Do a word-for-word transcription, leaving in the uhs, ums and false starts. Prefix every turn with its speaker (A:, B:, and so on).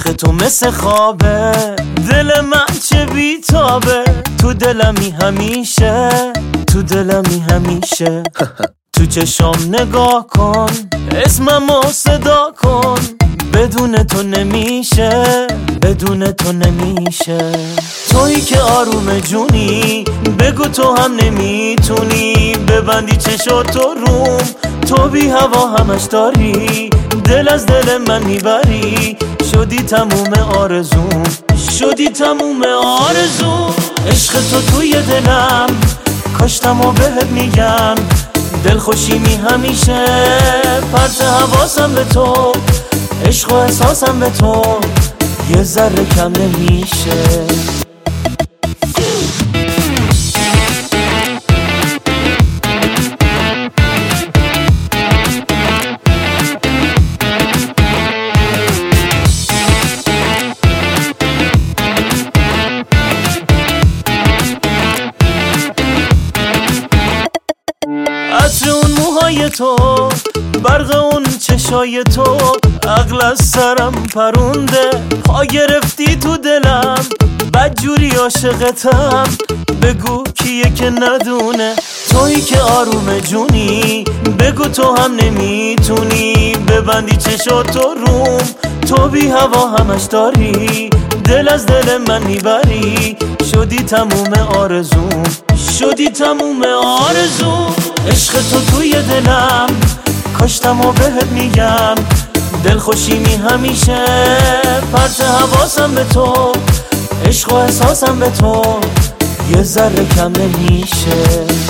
A: عشق تو مثل خوابه، دل من چه بیتابه، تو دلمی همیشه، تو دلمی همیشه. تو چشام نگاه کن، اسممو صدا کن، بدون تو نمیشه، بدون تو نمیشه. تویی که آروم جونی، بگو تو هم نمیتونی ببندی چشاتو روم. تو بی هوا همش داری، دل از دل من میبری، شدی تموم آرزوم، شدی تموم آرزوم. عشق تو توی دلم، کاشتم و بهت میگم، دل خوشیمی همیشه، پرت حواسم به تو، عشق و احساسم به تو یه ذره کم نمیشه. عطر اون موهای تو، برق اون چشای تو، عقل از سرم پرونده، پا گرفتی تو دلم، بدجوری عاشقتم، بگو کیه که ندونه. تویی که آروم جونی، بگو تو هم نمیتونی ببندی چشاتو روم. تو بی هوا همش داری، دل از دل من میبری، شدی تموم آرزوم، شدی تموم آرزوم. عشق تو توی دلم، کاشتم و بهت میگم، دل خوشیمی همیشه، پرت حواسم به تو، عشق و احساسم به تو یه ذره کم نمیشه.